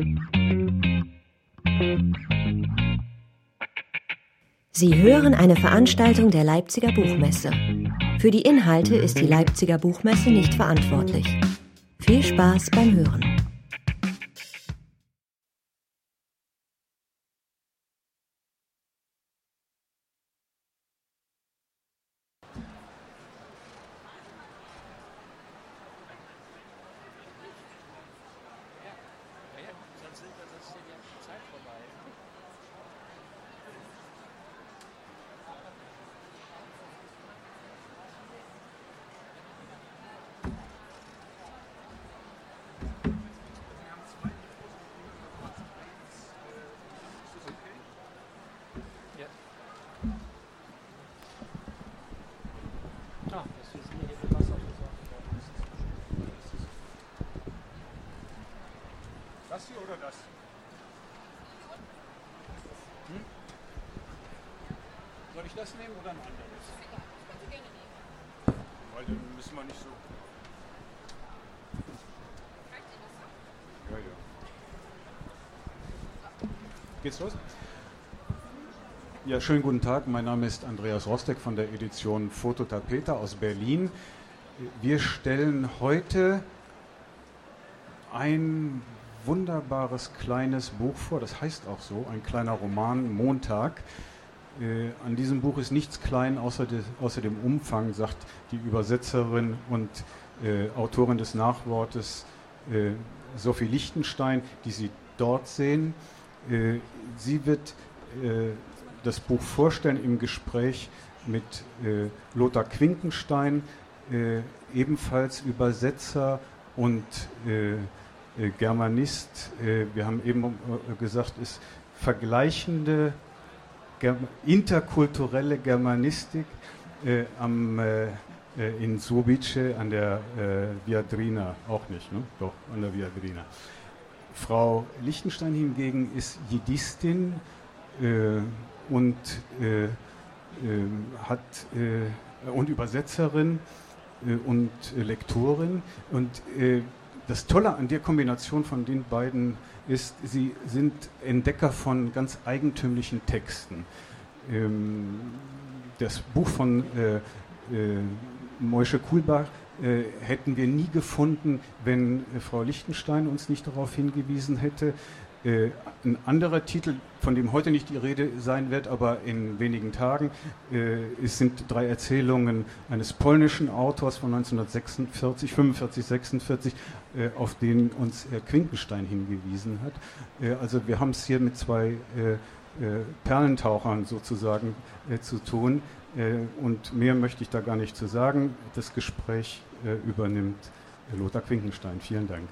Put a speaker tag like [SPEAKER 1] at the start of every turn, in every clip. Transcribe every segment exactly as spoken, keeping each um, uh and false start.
[SPEAKER 1] Sie hören eine Veranstaltung der Leipziger Buchmesse. Für die Inhalte ist die Leipziger Buchmesse nicht verantwortlich. Viel Spaß beim Hören.
[SPEAKER 2] Das hier oder das? Hm? Soll ich das nehmen oder ein anderes? Weil dann müssen wir nicht so. Ja, ja. Geht's los? Ja, schönen guten Tag. Mein Name ist Andreas Rostek von der Edition Fototapete aus Berlin. Wir stellen heute ein wunderbares kleines Buch vor, das heißt auch so, ein kleiner Roman, Montag. Äh, an diesem Buch ist nichts klein, außer, de, außer dem Umfang, sagt die Übersetzerin und äh, Autorin des Nachwortes äh, Sophie Lichtenstein, die Sie dort sehen. Äh, sie wird äh, das Buch vorstellen im Gespräch mit äh, Lothar Quinkenstein, äh, ebenfalls Übersetzer und äh, Germanist, wir haben eben gesagt, ist vergleichende interkulturelle Germanistik am, in Subice an der Viadrina, auch nicht, ne? Doch, an der Viadrina. Frau Lichtenstein hingegen ist Jiddistin und hat und Übersetzerin und Lektorin und das Tolle an der Kombination von den beiden ist, sie sind Entdecker von ganz eigentümlichen Texten. Ähm, das Buch von äh, äh, Moshe Kulbach äh, hätten wir nie gefunden, wenn äh, Frau Lichtenstein uns nicht darauf hingewiesen hätte. Äh, ein anderer Titel, von dem heute nicht die Rede sein wird, aber in wenigen Tagen, äh, es sind drei Erzählungen eines polnischen Autors von neunzehnhundertsechsundvierzig, fünfundvierzig, sechsundvierzig, äh, auf den uns Herr Quinkenstein hingewiesen hat. Äh, also wir haben es hier mit zwei äh, äh, Perlentauchern sozusagen äh, zu tun äh, und mehr möchte ich da gar nicht zu sagen. Das Gespräch äh, übernimmt äh, Lothar Quinkenstein. Vielen Dank.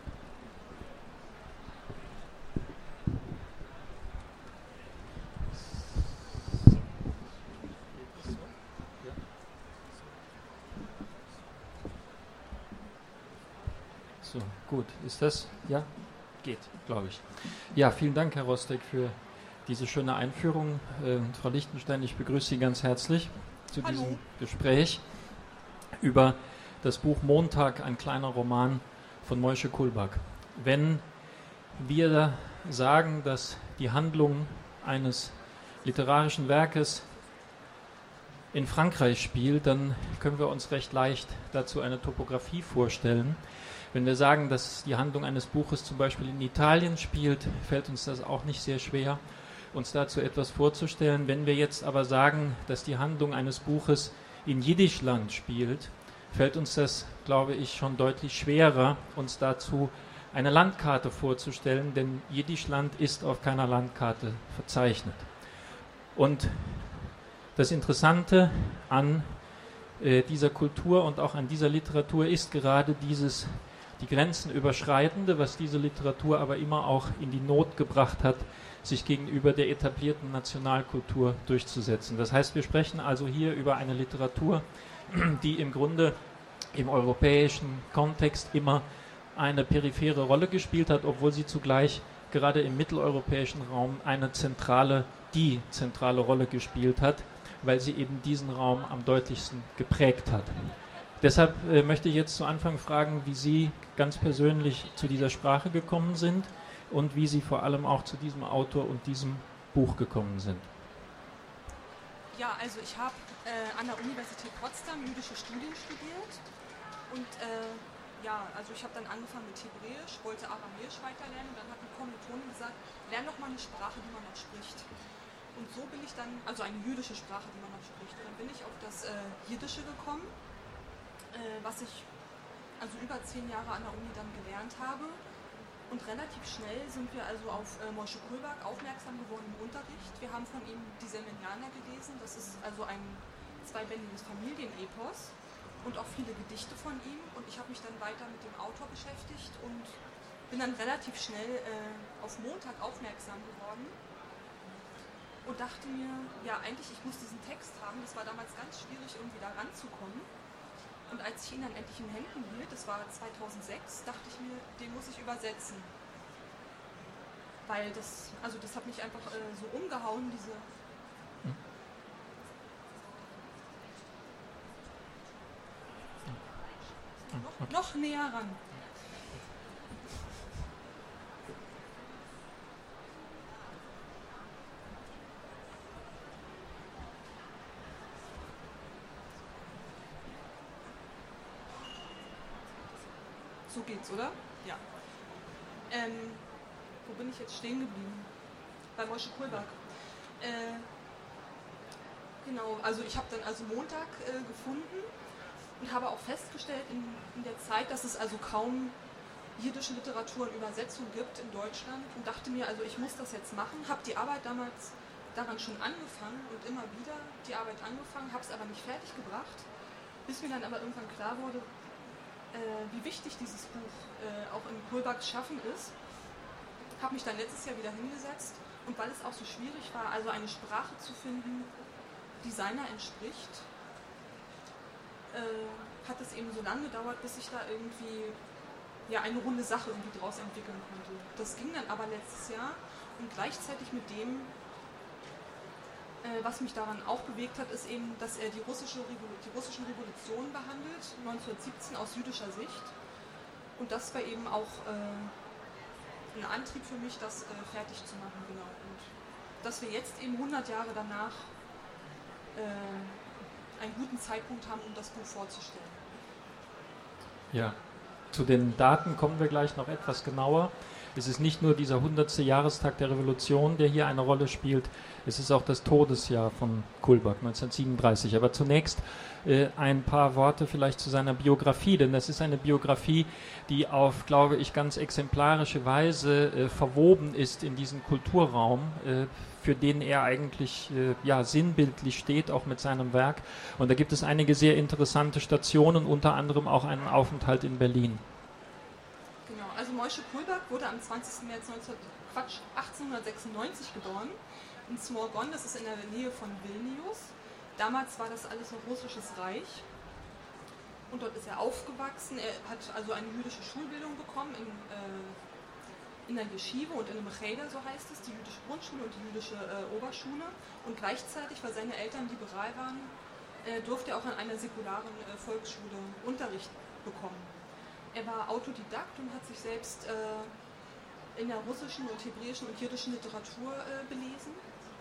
[SPEAKER 3] So, gut. Ist das? Ja? Geht, glaube ich. Ja, vielen Dank, Herr Rostek, für diese schöne Einführung. Äh, Frau Lichtenstein, ich begrüße Sie ganz herzlich zu
[SPEAKER 4] Hallo.
[SPEAKER 3] diesem Gespräch über das Buch Montag, ein kleiner Roman von Moshe Kulbach. Wenn wir sagen, dass die Handlung eines literarischen Werkes in Frankreich spielt, dann können wir uns recht leicht dazu eine Topografie vorstellen. Wenn wir sagen, dass die Handlung eines Buches zum Beispiel in Italien spielt, fällt uns das auch nicht sehr schwer, uns dazu etwas vorzustellen. Wenn wir jetzt aber sagen, dass die Handlung eines Buches in Jiddischland spielt, fällt uns das, glaube ich, schon deutlich schwerer, uns dazu eine Landkarte vorzustellen, denn Jiddischland ist auf keiner Landkarte verzeichnet. Und das Interessante an äh, dieser Kultur und auch an dieser Literatur ist gerade dieses die Grenzen überschreitende, was diese Literatur aber immer auch in die Not gebracht hat, sich gegenüber der etablierten Nationalkultur durchzusetzen. Das heißt, wir sprechen also hier über eine Literatur, die im Grunde im europäischen Kontext immer eine periphere Rolle gespielt hat, obwohl sie zugleich gerade im mitteleuropäischen Raum eine zentrale, die zentrale Rolle gespielt hat, weil sie eben diesen Raum am deutlichsten geprägt hat. Deshalb äh, möchte ich jetzt zu Anfang fragen, wie Sie ganz persönlich zu dieser Sprache gekommen sind und wie Sie vor allem auch zu diesem Autor und diesem Buch gekommen sind.
[SPEAKER 4] Ja, also ich habe äh, an der Universität Potsdam jüdische Studien studiert und äh, ja, also ich habe dann angefangen mit Hebräisch, wollte Aramäisch weiterlernen und dann hat eine Kommilitonin gesagt, lern doch mal eine Sprache, die man noch spricht. Und so bin ich dann, also eine jüdische Sprache, die man noch spricht. Und dann bin ich auf das äh, Jiddische gekommen, äh, was ich also über zehn Jahre an der Uni dann gelernt habe. Und relativ schnell sind wir also auf äh, Moshe Kulbak aufmerksam geworden im Unterricht. Wir haben von ihm die Semenianer gelesen, das ist also ein zweibändiges Familienepos und auch viele Gedichte von ihm. Und ich habe mich dann weiter mit dem Autor beschäftigt und bin dann relativ schnell äh, auf Montag aufmerksam geworden und dachte mir, ja eigentlich, ich muss diesen Text haben. Das war damals ganz schwierig, irgendwie da ranzukommen. Und als ich ihn dann endlich in Händen hielt, das war zweitausendsechs, dachte ich mir, den muss ich übersetzen. Weil das, also das hat mich einfach äh, so umgehauen, diese... Noch, noch näher ran. So geht's, oder? Ja. Ähm, wo bin ich jetzt stehen geblieben? Bei Moshe Kulbak. Äh, genau, also ich habe dann also Montag äh, gefunden und habe auch festgestellt in, in der Zeit, dass es also kaum jiddische Literatur und Übersetzung gibt in Deutschland und dachte mir, also ich muss das jetzt machen, habe die Arbeit damals daran schon angefangen und immer wieder die Arbeit angefangen, habe es aber nicht fertig gebracht, bis mir dann aber irgendwann klar wurde, Äh, wie wichtig dieses Buch äh, auch in Kulbaks Schaffen ist, habe mich dann letztes Jahr wieder hingesetzt und weil es auch so schwierig war, also eine Sprache zu finden, die seiner entspricht, äh, hat es eben so lange gedauert, bis ich da irgendwie ja, eine runde Sache irgendwie draus entwickeln konnte. Das ging dann aber letztes Jahr und gleichzeitig mit dem, was mich daran auch bewegt hat, ist eben, dass er die, russische Revol- die russischen Revolutionen behandelt, neunzehnhundertsiebzehn aus jüdischer Sicht. Und das war eben auch äh, ein Antrieb für mich, das äh, fertig zu machen. Genau. Und dass wir jetzt eben hundert Jahre danach äh, einen guten Zeitpunkt haben, um das Buch vorzustellen.
[SPEAKER 3] Ja, zu den Daten kommen wir gleich noch etwas genauer. Es ist nicht nur dieser hundertste Jahrestag der Revolution, der hier eine Rolle spielt, es ist auch das Todesjahr von Kulbak, neunzehnhundertsiebenunddreißig. Aber zunächst äh, ein paar Worte vielleicht zu seiner Biografie, denn das ist eine Biografie, die auf, glaube ich, ganz exemplarische Weise äh, verwoben ist in diesen Kulturraum, äh, für den er eigentlich äh, ja, sinnbildlich steht, auch mit seinem Werk. Und da gibt es einige sehr interessante Stationen, unter anderem auch einen Aufenthalt in Berlin.
[SPEAKER 4] Also Moshe Kulbak wurde am zwanzigsten März achtzehnhundertsechsundneunzig geboren in Smorgon, das ist in der Nähe von Vilnius. Damals war das alles noch russisches Reich und dort ist er aufgewachsen. Er hat also eine jüdische Schulbildung bekommen in, äh, in der Yeshiva und in einem Cheder, so heißt es, die jüdische Grundschule und die jüdische äh, Oberschule. Und gleichzeitig, weil seine Eltern liberal waren, äh, durfte er auch an einer säkularen äh, Volksschule Unterricht bekommen. Er war Autodidakt und hat sich selbst äh, in der russischen und hebräischen und jiddischen Literatur äh, belesen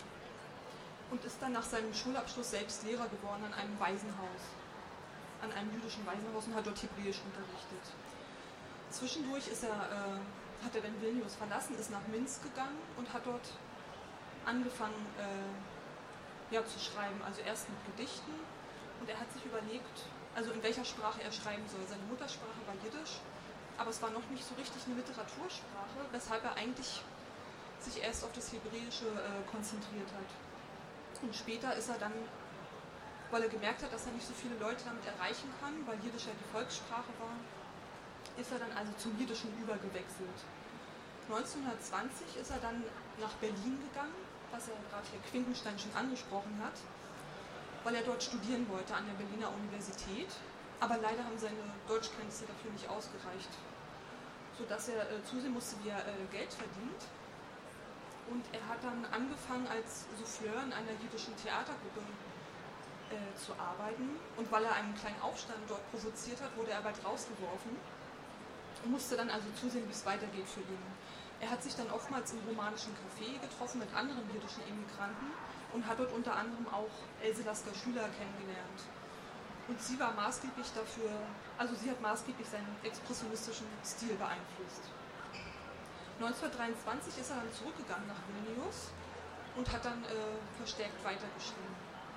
[SPEAKER 4] und ist dann nach seinem Schulabschluss selbst Lehrer geworden an einem Waisenhaus, an einem jüdischen Waisenhaus und hat dort Hebräisch unterrichtet. Zwischendurch ist er, äh, hat er dann Vilnius verlassen, ist nach Minsk gegangen und hat dort angefangen äh, ja, zu schreiben, also erst mit Gedichten und er hat sich überlegt, also in welcher Sprache er schreiben soll. Seine Muttersprache war Jiddisch, aber es war noch nicht so richtig eine Literatursprache, weshalb er eigentlich sich erst auf das Hebräische äh, konzentriert hat. Und später ist er dann, weil er gemerkt hat, dass er nicht so viele Leute damit erreichen kann, weil Jiddisch ja die Volkssprache war, ist er dann also zum Jiddischen übergewechselt. neunzehnhundertzwanzig ist er dann nach Berlin gegangen, was er gerade Herr Quinkenstein schon angesprochen hat, weil er dort studieren wollte an der Berliner Universität, aber leider haben seine Deutschkenntnisse dafür nicht ausgereicht, sodass er äh, zusehen musste, wie er äh, Geld verdient. Und er hat dann angefangen als Souffleur in einer jüdischen Theatergruppe äh, zu arbeiten. Und weil er einen kleinen Aufstand dort provoziert hat, wurde er bald rausgeworfen und musste dann also zusehen, wie es weitergeht für ihn. Er hat sich dann oftmals im romanischen Café getroffen mit anderen jüdischen Immigranten und hat dort unter anderem auch Else Lasker Schüler kennengelernt. Und sie war maßgeblich dafür, also sie hat maßgeblich seinen expressionistischen Stil beeinflusst. neunzehnhundertdreiundzwanzig ist er dann zurückgegangen nach Vilnius und hat dann äh, verstärkt weitergeschrieben.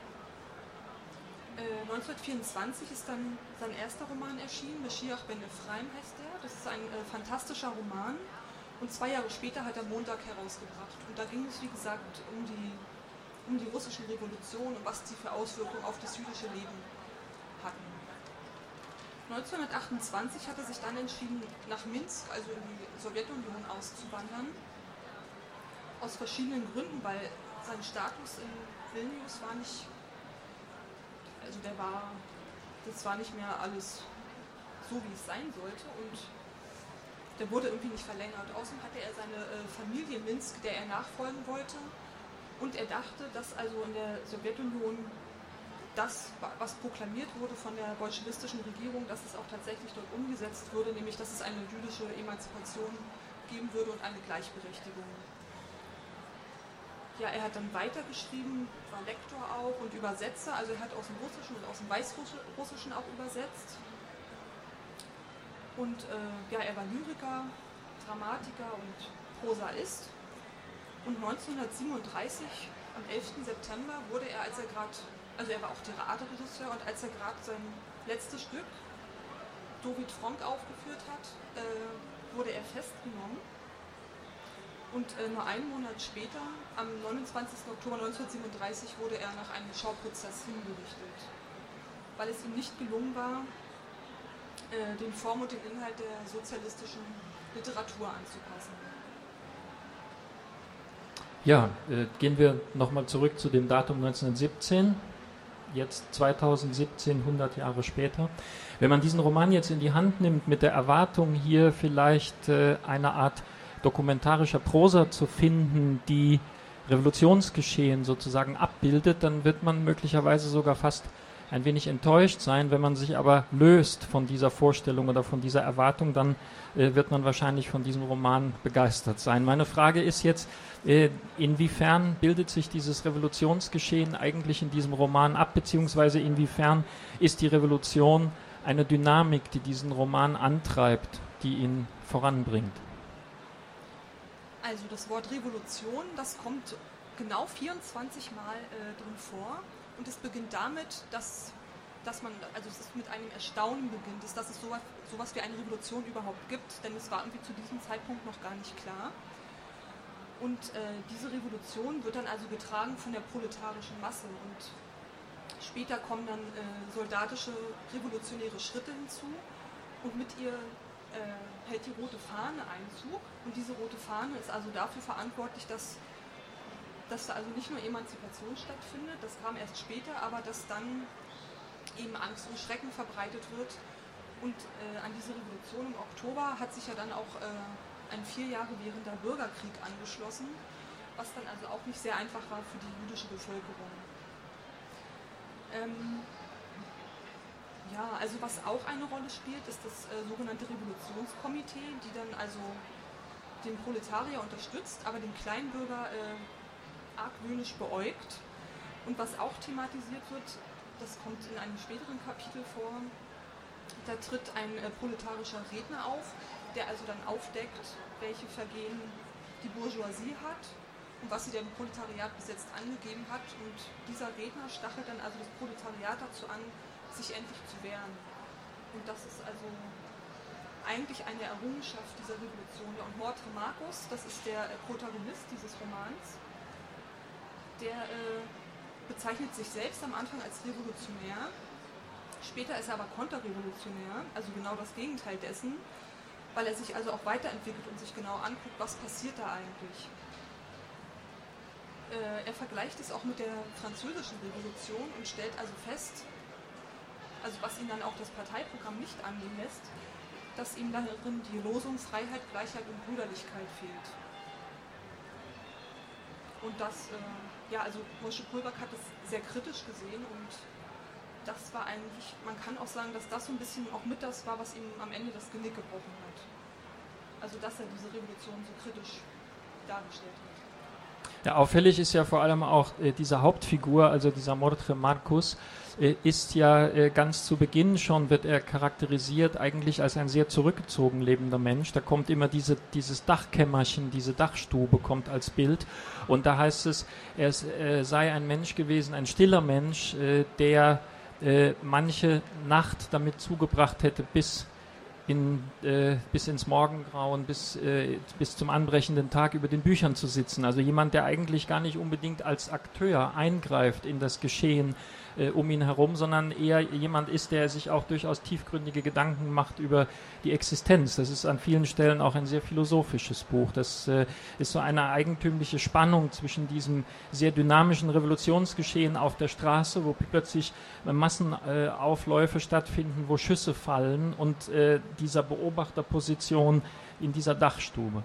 [SPEAKER 4] Äh, neunzehnhundertvierundzwanzig ist dann sein erster Roman erschienen, Mashiach ben Ephraim heißt der. Das ist ein äh, fantastischer Roman. Und zwei Jahre später hat er Montag herausgebracht. Und da ging es, wie gesagt, um die, um die russische Revolution und was die für Auswirkungen auf das jüdische Leben hatten. neunzehnhundertachtundzwanzig hat er sich dann entschieden, nach Minsk, also in die Sowjetunion, auszuwandern. Aus verschiedenen Gründen, weil sein Status in Vilnius war nicht, also der war, das war nicht mehr alles so, wie es sein sollte. Und der wurde irgendwie nicht verlängert. Außerdem hatte er seine äh, Familie in Minsk, der er nachfolgen wollte. Und er dachte, dass also in der Sowjetunion das, was proklamiert wurde von der bolschewistischen Regierung, dass es auch tatsächlich dort umgesetzt würde, nämlich dass es eine jüdische Emanzipation geben würde und eine Gleichberechtigung. Ja, er hat dann weitergeschrieben, war Lektor auch und Übersetzer, also er hat aus dem Russischen und aus dem Weißrussischen auch übersetzt. Und äh, ja, er war Lyriker, Dramatiker und Prosaist. Und neunzehnhundertsiebenunddreißig, am elften September, wurde er, als er gerade, also er war auch Theaterregisseur, und als er gerade sein letztes Stück, David Frank, aufgeführt hat, äh, wurde er festgenommen. Und äh, nur einen Monat später, am neunundzwanzigsten Oktober neunzehnhundertsiebenunddreißig, wurde er nach einem Schauprozess hingerichtet, weil es ihm nicht gelungen war, äh, den Form und den Inhalt der sozialistischen Literatur anzupassen.
[SPEAKER 3] Ja, äh, gehen wir nochmal zurück zu dem Datum neunzehnhundertsiebzehn, jetzt zweitausendsiebzehn, hundert Jahre später. Wenn man diesen Roman jetzt in die Hand nimmt, mit der Erwartung, hier vielleicht äh, eine Art dokumentarischer Prosa zu finden, die Revolutionsgeschehen sozusagen abbildet, dann wird man möglicherweise sogar fast ein wenig enttäuscht sein. Wenn man sich aber löst von dieser Vorstellung oder von dieser Erwartung, dann äh, wird man wahrscheinlich von diesem Roman begeistert sein. Meine Frage ist jetzt, äh, inwiefern bildet sich dieses Revolutionsgeschehen eigentlich in diesem Roman ab, beziehungsweise inwiefern ist die Revolution eine Dynamik, die diesen Roman antreibt, die ihn voranbringt?
[SPEAKER 4] Also das Wort Revolution, das kommt genau vierundzwanzig Mal äh, drin vor. Und es beginnt damit, dass, dass man, also es ist mit einem Erstaunen beginnt, ist, dass es sowas, sowas wie eine Revolution überhaupt gibt, denn es war irgendwie zu diesem Zeitpunkt noch gar nicht klar. Und äh, diese Revolution wird dann also getragen von der proletarischen Masse und später kommen dann äh, soldatische revolutionäre Schritte hinzu und mit ihr äh, hält die rote Fahne Einzug. Und diese rote Fahne ist also dafür verantwortlich, dass dass da also nicht nur Emanzipation stattfindet, das kam erst später, aber dass dann eben Angst und Schrecken verbreitet wird. Und äh, an diese Revolution im Oktober hat sich ja dann auch äh, ein vier Jahre währender Bürgerkrieg angeschlossen, was dann also auch nicht sehr einfach war für die jüdische Bevölkerung. Ähm, ja, also was auch eine Rolle spielt, ist das äh, sogenannte Revolutionskomitee, die dann also den Proletarier unterstützt, aber den Kleinbürger äh, argwöhnisch beäugt. Und was auch thematisiert wird, das kommt in einem späteren Kapitel vor, da tritt ein äh, proletarischer Redner auf, der also dann aufdeckt, welche Vergehen die Bourgeoisie hat und was sie dem Proletariat bis jetzt angegeben hat. Und dieser Redner stachelt dann also das Proletariat dazu an, sich endlich zu wehren. Und das ist also eigentlich eine Errungenschaft dieser Revolution. Ja, und Mordre Markus, das ist der äh, Protagonist dieses Romans, der äh, bezeichnet sich selbst am Anfang als Revolutionär. Später ist er aber konterrevolutionär, also genau das Gegenteil dessen, weil er sich also auch weiterentwickelt und sich genau anguckt, was passiert da eigentlich. Äh, er vergleicht es auch mit der französischen Revolution und stellt also fest, also was ihm dann auch das Parteiprogramm nicht angehen lässt, dass ihm darin die Losung Freiheit, Gleichheit und Brüderlichkeit fehlt. Und das, äh, ja, also Moshe Kulbak hat es sehr kritisch gesehen und das war eigentlich, man kann auch sagen, dass das so ein bisschen auch mit das war, was ihm am Ende das Genick gebrochen hat. Also dass er diese Revolution so kritisch dargestellt hat.
[SPEAKER 3] Ja, auffällig ist ja vor allem auch äh, diese Hauptfigur, also dieser Mordre Marcus, äh, ist ja äh, ganz zu Beginn schon, wird er charakterisiert eigentlich als ein sehr zurückgezogen lebender Mensch. Da kommt immer diese, dieses Dachkämmerchen, diese Dachstube kommt als Bild und da heißt es, er äh, sei ein Mensch gewesen, ein stiller Mensch, äh, der äh, manche Nacht damit zugebracht hätte, bis In, äh, bis ins Morgengrauen, bis, äh, bis zum anbrechenden Tag über den Büchern zu sitzen. Also jemand, der eigentlich gar nicht unbedingt als Akteur eingreift in das Geschehen äh, um ihn herum, sondern eher jemand ist, der sich auch durchaus tiefgründige Gedanken macht über die Existenz. Das ist an vielen Stellen auch ein sehr philosophisches Buch. Das äh, ist so eine eigentümliche Spannung zwischen diesem sehr dynamischen Revolutionsgeschehen auf der Straße, wo plötzlich äh, Massenaufläufe äh, stattfinden, wo Schüsse fallen und äh, dieser Beobachterposition in dieser Dachstube.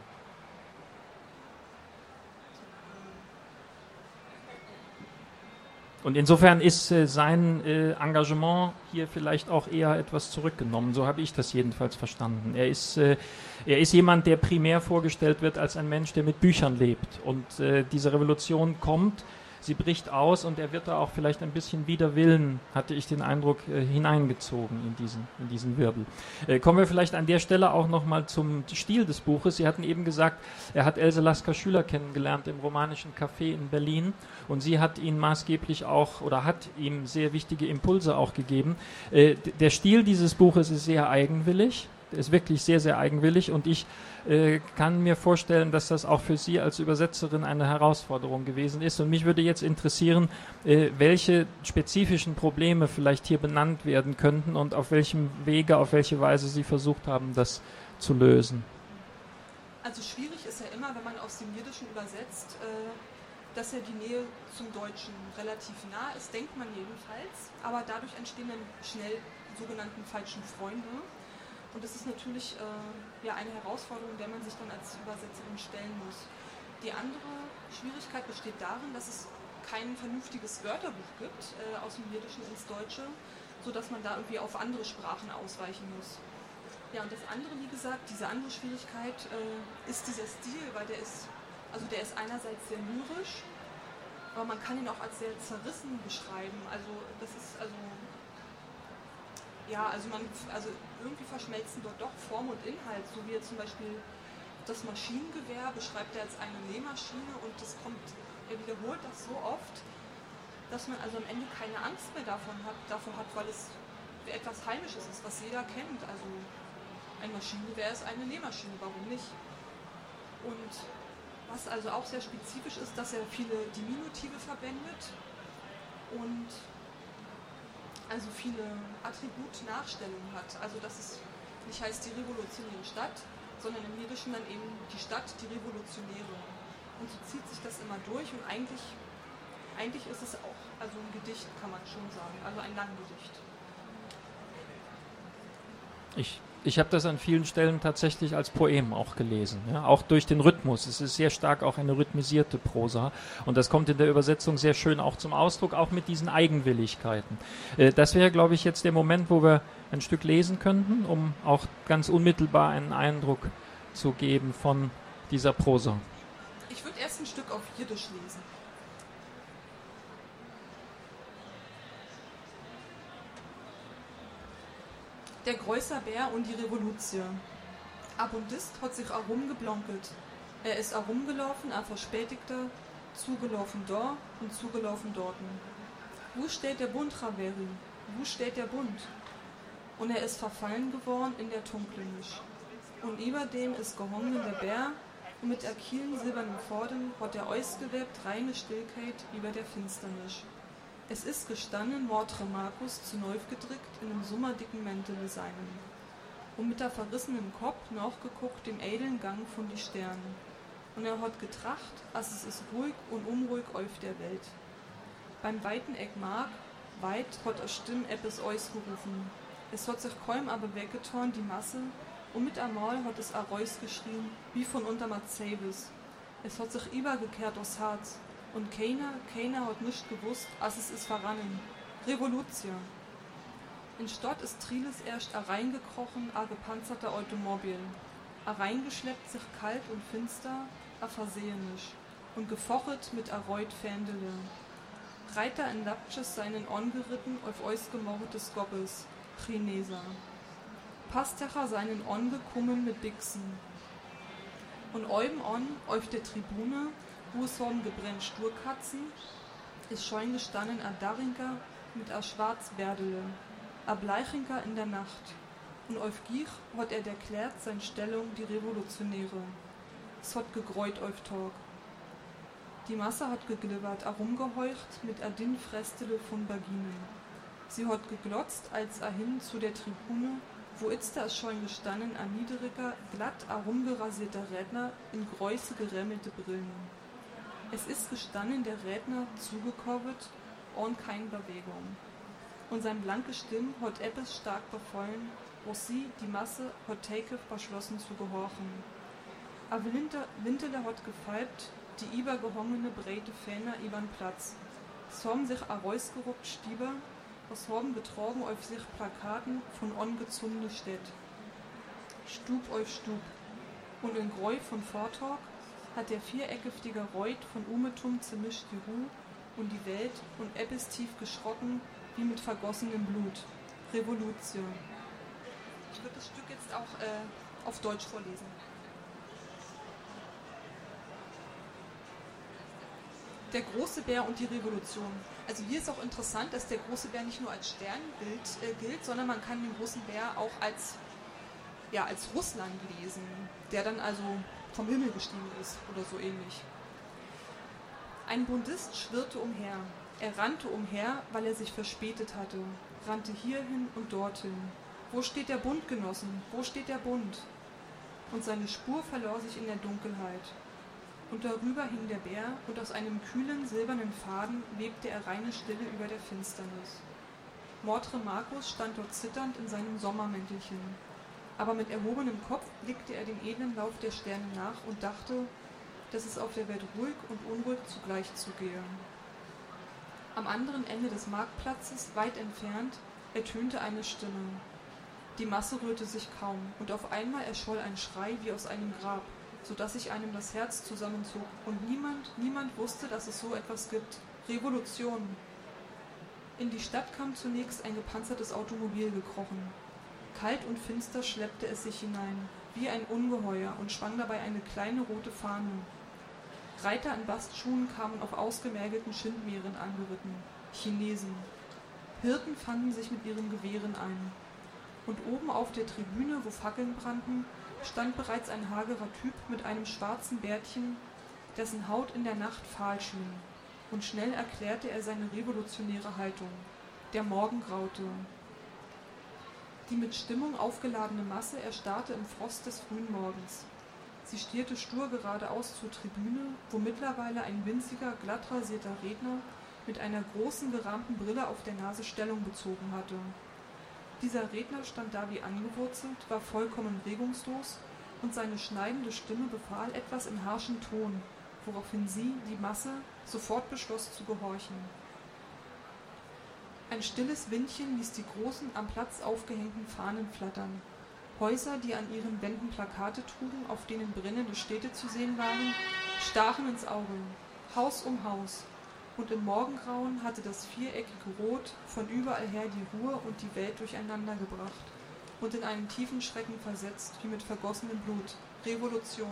[SPEAKER 3] Und insofern ist äh, sein äh, Engagement hier vielleicht auch eher etwas zurückgenommen. So habe ich das jedenfalls verstanden. Er ist, äh, er ist jemand, der primär vorgestellt wird als ein Mensch, der mit Büchern lebt. Und äh, diese Revolution kommt, sie bricht aus und er wird da auch vielleicht ein bisschen wider Willen, hatte ich den Eindruck, äh, hineingezogen in diesen, in diesen Wirbel. Äh, kommen wir vielleicht an der Stelle auch nochmal zum Stil des Buches. Sie hatten eben gesagt, er hat Else Lasker Schüler kennengelernt im Romanischen Café in Berlin und sie hat ihn maßgeblich auch oder hat ihm sehr wichtige Impulse auch gegeben. Äh, der Stil dieses Buches ist sehr eigenwillig. Der ist wirklich sehr, sehr eigenwillig und ich äh, kann mir vorstellen, dass das auch für Sie als Übersetzerin eine Herausforderung gewesen ist. Und mich würde jetzt interessieren, äh, welche spezifischen Probleme vielleicht hier benannt werden könnten und auf welchem Wege, auf welche Weise Sie versucht haben, das zu lösen.
[SPEAKER 4] Also schwierig ist ja immer, wenn man aus dem Jiddischen übersetzt, äh, dass ja die Nähe zum Deutschen relativ nah ist, denkt man jedenfalls. Aber dadurch entstehen dann schnell die sogenannten falschen Freunde. Und das ist natürlich äh, ja, eine Herausforderung, der man sich dann als Übersetzerin stellen muss. Die andere Schwierigkeit besteht darin, dass es kein vernünftiges Wörterbuch gibt äh, aus dem Jiddischen ins Deutsche, sodass man da irgendwie auf andere Sprachen ausweichen muss. Ja, und das andere, wie gesagt, diese andere Schwierigkeit äh, ist dieser Stil, weil der ist, also der ist einerseits sehr lyrisch, aber man kann ihn auch als sehr zerrissen beschreiben. Also das ist also ja, also man, also irgendwie verschmelzen dort doch Form und Inhalt, so wie jetzt zum Beispiel das Maschinengewehr beschreibt er als eine Nähmaschine und das kommt, er wiederholt das so oft, dass man also am Ende keine Angst mehr davon hat, davor hat, weil es etwas Heimisches ist, was jeder kennt. Also ein Maschinengewehr ist eine Nähmaschine, warum nicht? Und was also auch sehr spezifisch ist, dass er viele Diminutive verwendet und also viele Attribut-Nachstellungen hat. Also dass es nicht heißt die revolutionäre Stadt, sondern im Jiddischen dann eben die Stadt, die Revolutionäre. Und so zieht sich das immer durch und eigentlich, eigentlich ist es auch also ein Gedicht, kann man schon sagen, also ein Langgedicht.
[SPEAKER 3] Ich Ich habe das an vielen Stellen tatsächlich als Poem auch gelesen, ja? Auch durch den Rhythmus. Es ist sehr stark auch eine rhythmisierte Prosa und das kommt in der Übersetzung sehr schön auch zum Ausdruck, auch mit diesen Eigenwilligkeiten. Äh, das wäre, glaube ich, jetzt der Moment, wo wir ein Stück lesen könnten, um auch ganz unmittelbar einen Eindruck zu geben von dieser Prosa.
[SPEAKER 4] Ich würde erst ein Stück auf Jiddisch lesen. Der Größer Bär und die Revolution. Abundist hat sich herumgeblonkelt. Er ist herumgelaufen, er verspätigte, zugelaufen da und zugelaufen dorten. Wo steht der Bund, Raveri? Wo steht der Bund? Und er ist verfallen geworden in der Tunklenisch. Und über dem ist gehangen der Bär, und mit der kielen silbernen Pforten hat er ausgewebt reine Stillkeit über der Finsternis. Es ist gestanden, Mordre Marcus zu neu gedrückt in einem summerdicken Mäntel seinen. Und mit der verrissenen Kopf nachgeguckt dem edlen Gang von die Sternen. Und er hat getracht, als es ist ruhig und unruhig auf der Welt. Beim weiten Eck Mark, weit hat er Stimm etwas ausgerufen. Es hat sich kaum aber weggetan, die Masse, und mit einmal hat es Areus geschrien, wie von unter Mercedes. Es hat sich übergekehrt aufs Herz. Und keiner, keiner hat nicht gewusst, als es ist verrannen. Revolution. In Stott ist Triles erst a reingekrochen, a gepanzerter Automobil. A reingeschleppt sich kalt und finster, a versehenisch. Und gefochet mit a reut Fändele. Reiter in Lapches seinen ongeritten auf eus gemorretes Goppes, Chineser. Pastecher seinen ongekummen mit Bixen. Und oben on, auf der Tribune, wo es vorm gebrennt Sturkatzen, ist scheun gestanden a Darinker mit a Schwarzberdele, a Bleichinker in der Nacht. Und auf Giech hat er erklärt sein Stellung die Revolutionäre. Es hat gegräut auf Tag. Die Masse hat geglibbert, a rumgeheucht mit a din Frestele von Baginen. Sie hat geglotzt, als a hin zu der Tribune, wo itzda es schon gestanden a niedriger, glatt a rumgerasierter Redner in größe geremmelte Brillen. Es ist gestanden der Redner zugekovet, ohn kein Bewegung. Und sein blanke Stimm hat etwas stark befallen, wo sie, die Masse, hat Takeoff beschlossen zu gehorchen. A Wintele hat gefalbt, die übergehongene breite Fähne übern Platz. Es haben sich a rausgeruppt Stieber, was haben getragen auf sich Plakaten von ongezundene Städt. Stub auf Stub. Und in Gräu von Vortag hat der viereckige Reut von Umetum zermischt die Ruh und die Welt und ebbes tief geschrocken, wie mit vergossenem Blut. Revolution. Ich würde das Stück jetzt auch äh, auf Deutsch vorlesen. Der große Bär und die Revolution. Also hier ist auch interessant, dass der große Bär nicht nur als Sternbild äh, gilt, sondern man kann den großen Bär auch als, ja, als Russland lesen, der dann also vom Himmel gestiegen ist oder so ähnlich. Ein Bundist schwirrte umher. Er rannte umher, weil er sich verspätet hatte, rannte hierhin und dorthin. Wo steht der Bund, Genossen? Wo steht der Bund? Und seine Spur verlor sich in der Dunkelheit. Und darüber hing der Bär, und aus einem kühlen, silbernen Faden webte er reine Stille über der Finsternis. Mortre Markus stand dort zitternd in seinem Sommermäntelchen. Aber mit erhobenem Kopf blickte er den edlen Lauf der Sterne nach und dachte, dass es auf der Welt ruhig und unruhig zugleich zugehe. Am anderen Ende des Marktplatzes, weit entfernt, ertönte eine Stimme. Die Masse rührte sich kaum, und auf einmal erscholl ein Schrei wie aus einem Grab, so dass sich einem das Herz zusammenzog, und niemand, niemand wusste, dass es so etwas gibt. Revolution! In die Stadt kam zunächst ein gepanzertes Automobil gekrochen. Kalt und finster schleppte es sich hinein, wie ein Ungeheuer, und schwang dabei eine kleine rote Fahne. Reiter in Bastschuhen kamen auf ausgemergelten Schindmeeren angeritten, Chinesen. Hirten fanden sich mit ihren Gewehren ein. Und oben auf der Tribüne, wo Fackeln brannten, stand bereits ein hagerer Typ mit einem schwarzen Bärtchen, dessen Haut in der Nacht fahl schien. Und schnell erklärte er seine revolutionäre Haltung. Der Morgen graute. Die mit Stimmung aufgeladene Masse erstarrte im Frost des frühen Morgens. Sie stierte stur geradeaus zur Tribüne, wo mittlerweile ein winziger, glatt rasierter Redner mit einer großen, gerahmten Brille auf der Nase Stellung bezogen hatte. Dieser Redner stand da wie angewurzelt, war vollkommen regungslos, und seine schneidende Stimme befahl etwas in harschem Ton, woraufhin sie, die Masse, sofort beschloss zu gehorchen. Ein stilles Windchen ließ die großen, am Platz aufgehängten Fahnen flattern. Häuser, die an ihren Wänden Plakate trugen, auf denen brennende Städte zu sehen waren, stachen ins Auge, Haus um Haus. Und im Morgengrauen hatte das viereckige Rot von überall her die Ruhe und die Welt durcheinander gebracht und in einen tiefen Schrecken versetzt, wie mit vergossenem Blut. Revolution.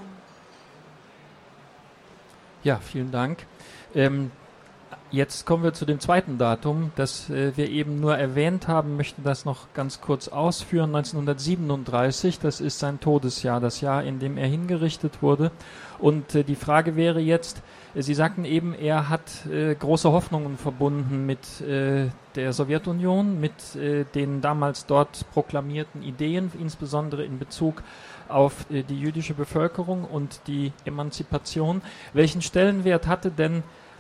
[SPEAKER 3] Ja, vielen Dank. Ähm, jetzt kommen wir zu dem zweiten Datum, das äh, wir eben nur erwähnt haben, möchten das noch ganz kurz ausführen. neunzehnhundertsiebenunddreißig, das ist sein Todesjahr, das Jahr, in dem er hingerichtet wurde. Und äh, die Frage wäre jetzt, äh, Sie sagten eben, er hat äh, große Hoffnungen verbunden mit äh, der Sowjetunion, mit äh, den damals dort proklamierten Ideen, insbesondere in Bezug auf äh, die jüdische Bevölkerung und die Emanzipation. Welchen Stellenwert hatte denn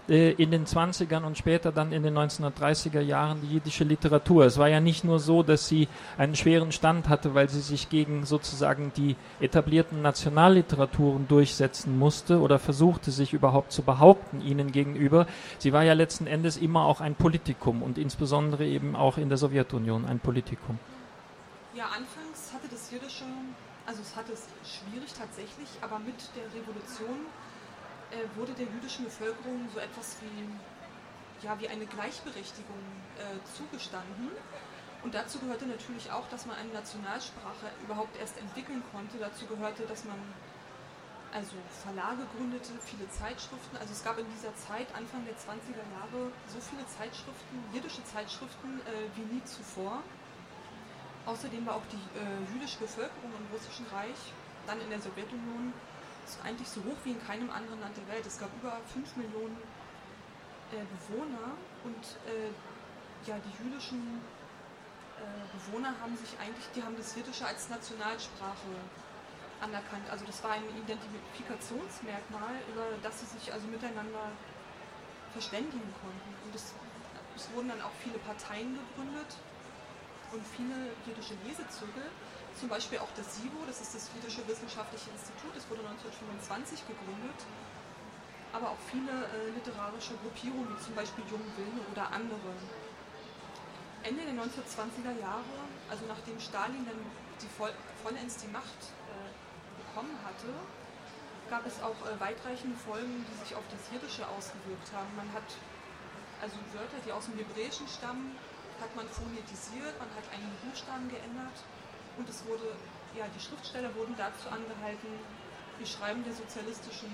[SPEAKER 3] äh, in den zwanzigern und später dann in den neunzehnhundertdreißiger Jahren die jiddische Literatur. Es war ja nicht nur so, dass sie einen schweren Stand hatte, weil sie sich gegen sozusagen die etablierten Nationalliteraturen durchsetzen musste oder versuchte, sich überhaupt zu behaupten ihnen gegenüber. Sie war ja letzten Endes immer auch ein Politikum und insbesondere eben auch in der Sowjetunion ein Politikum.
[SPEAKER 4] Ja, anfangs hatte das Jiddische, also es hatte es schwierig tatsächlich, aber mit der Revolution äh, wurde der jüdischen Bevölkerung so etwas wie, ja, wie eine Gleichberechtigung äh, zugestanden. Und dazu gehörte natürlich auch, dass man eine Nationalsprache überhaupt erst entwickeln konnte. Dazu gehörte, dass man also Verlage gründete, viele Zeitschriften. Also es gab in dieser Zeit, Anfang der zwanziger Jahre, so viele Zeitschriften, jiddische Zeitschriften äh, wie nie zuvor. Außerdem war auch die äh, jüdische Bevölkerung im Russischen Reich, dann in der Sowjetunion, ist eigentlich so hoch wie in keinem anderen Land der Welt. Es gab über fünf Millionen äh, Bewohner und äh, ja, die jüdischen äh, Bewohner haben sich eigentlich, die haben das Jiddische als Nationalsprache anerkannt. Also das war ein Identifikationsmerkmal, über das sie sich also miteinander verständigen konnten. Und es, es wurden dann auch viele Parteien gegründet und viele jiddische Lesezirkel, zum Beispiel auch das SIWO, das ist das Jiddische Wissenschaftliche Institut, das wurde neunzehnhundertfünfundzwanzig gegründet, aber auch viele äh, literarische Gruppierungen, wie zum Beispiel Jung Wilne oder andere. Ende der neunzehnhundertzwanziger Jahre, also nachdem Stalin dann die voll, vollends die Macht äh, bekommen hatte, gab es auch äh, weitreichende Folgen, die sich auf das Jiddische ausgewirkt haben. Man hat also Wörter, die aus dem Hebräischen stammen, hat man phonetisiert, man hat einige Buchstaben geändert und es wurde, ja, die Schriftsteller wurden dazu angehalten, die Schreiben der sozialistischen,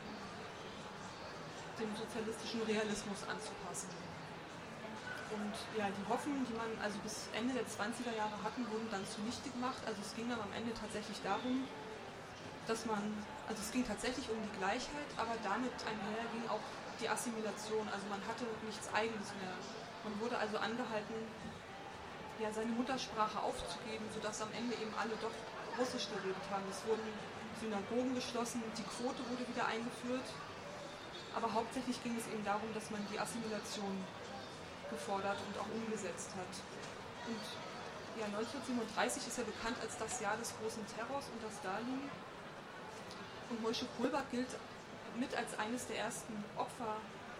[SPEAKER 4] dem sozialistischen Realismus anzupassen. Und ja, die Hoffnungen, die man also bis Ende der zwanziger Jahre hatten, wurden dann zunichte gemacht. Also es ging dann am Ende tatsächlich darum, dass man, also es ging tatsächlich um die Gleichheit, aber damit einher ging auch die Assimilation, also man hatte nichts Eigenes mehr. Man wurde also angehalten, ja, seine Muttersprache aufzugeben, sodass am Ende eben alle doch Russisch geredet haben. Es wurden Synagogen geschlossen, die Quote wurde wieder eingeführt, aber hauptsächlich ging es eben darum, dass man die Assimilation gefordert und auch umgesetzt hat. Und ja, neunzehnhundertsiebenunddreißig ist ja bekannt als das Jahr des großen Terrors unter Stalin. Und Moshe Kulbak gilt mit als eines der ersten Opfer.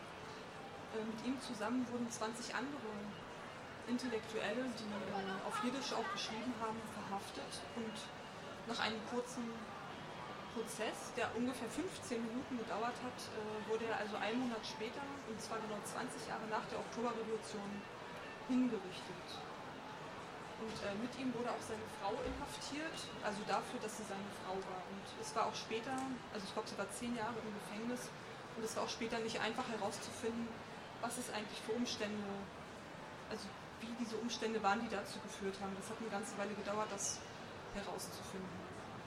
[SPEAKER 4] Mit ihm zusammen wurden zwanzig andere Intellektuelle, die äh, auf Jiddisch auch geschrieben haben, verhaftet. Und nach einem kurzen Prozess, der ungefähr fünfzehn Minuten gedauert hat, äh, wurde er also einen Monat später, und zwar genau zwanzig Jahre nach der Oktoberrevolution, hingerichtet. Und äh, mit ihm wurde auch seine Frau inhaftiert, also dafür, dass sie seine Frau war. Und es war auch später, also ich glaube, sie war zehn Jahre im Gefängnis, und es war auch später nicht einfach herauszufinden, was es eigentlich für Umstände, also wie diese Umstände waren, die dazu geführt haben. Das hat eine ganze Weile gedauert, das herauszufinden.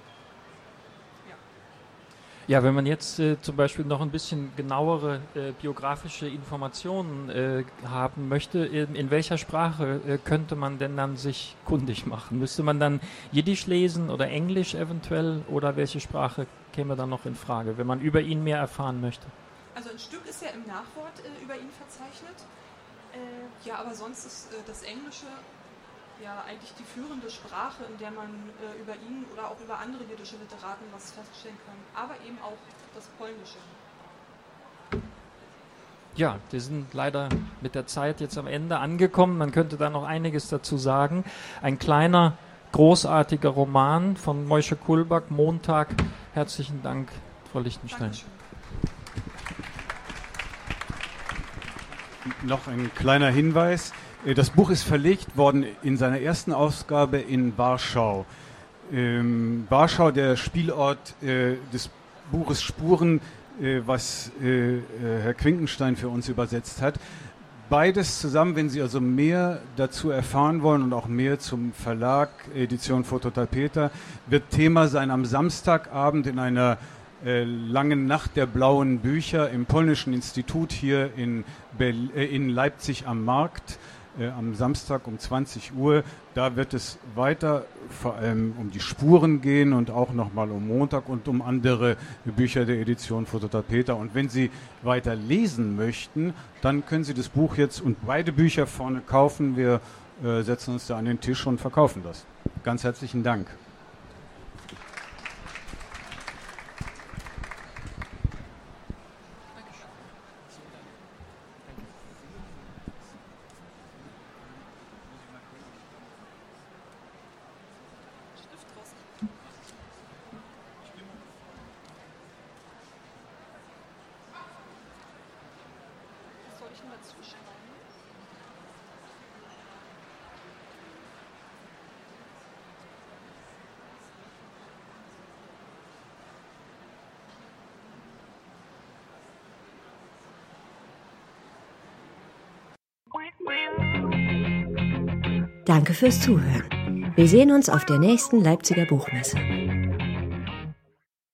[SPEAKER 4] Ja,
[SPEAKER 3] ja, wenn man jetzt äh, zum Beispiel noch ein bisschen genauere äh, biografische Informationen äh, haben möchte, in, in welcher Sprache äh, könnte man denn dann sich kundig machen? Müsste man dann Jiddisch lesen oder Englisch eventuell, oder welche Sprache käme dann noch in Frage, wenn man über ihn mehr erfahren möchte?
[SPEAKER 4] also ein Stück ist ja im Nachwort äh, über ihn verzeichnet. Äh, ja, aber sonst ist äh, das Englische ja eigentlich die führende Sprache, in der man äh, über ihn oder auch über andere jiddische Literaten was feststellen kann. Aber eben auch das Polnische.
[SPEAKER 3] Ja, wir sind leider mit der Zeit jetzt am Ende angekommen. Man könnte da noch einiges dazu sagen. Ein kleiner, großartiger Roman von Moshe Kulbak, Montag. Herzlichen Dank, Frau Lichtenstein.
[SPEAKER 4] Dankeschön.
[SPEAKER 2] Noch ein kleiner Hinweis. Das Buch ist verlegt worden in seiner ersten Ausgabe in Warschau. Ähm, Warschau, der Spielort äh, des Buches Spuren, äh, was äh, Herr Quinkenstein für uns übersetzt hat. Beides zusammen, wenn Sie also mehr dazu erfahren wollen und auch mehr zum Verlag Edition Phototapeta, wird Thema sein am Samstagabend in einer äh, langen Nacht der blauen Bücher im Polnischen Institut hier in, Berl- äh, in Leipzig am Markt. äh, am Samstag um zwanzig Uhr. Da wird es weiter vor allem um die Spuren gehen und auch nochmal um Montag und um andere Bücher der Edition Fototapeter. Und wenn Sie weiter lesen möchten, dann können Sie das Buch jetzt und beide Bücher vorne kaufen. Wir äh, setzen uns da an den Tisch und verkaufen das. Ganz herzlichen Dank.
[SPEAKER 1] Danke fürs Zuhören. Wir sehen uns auf der nächsten Leipziger Buchmesse.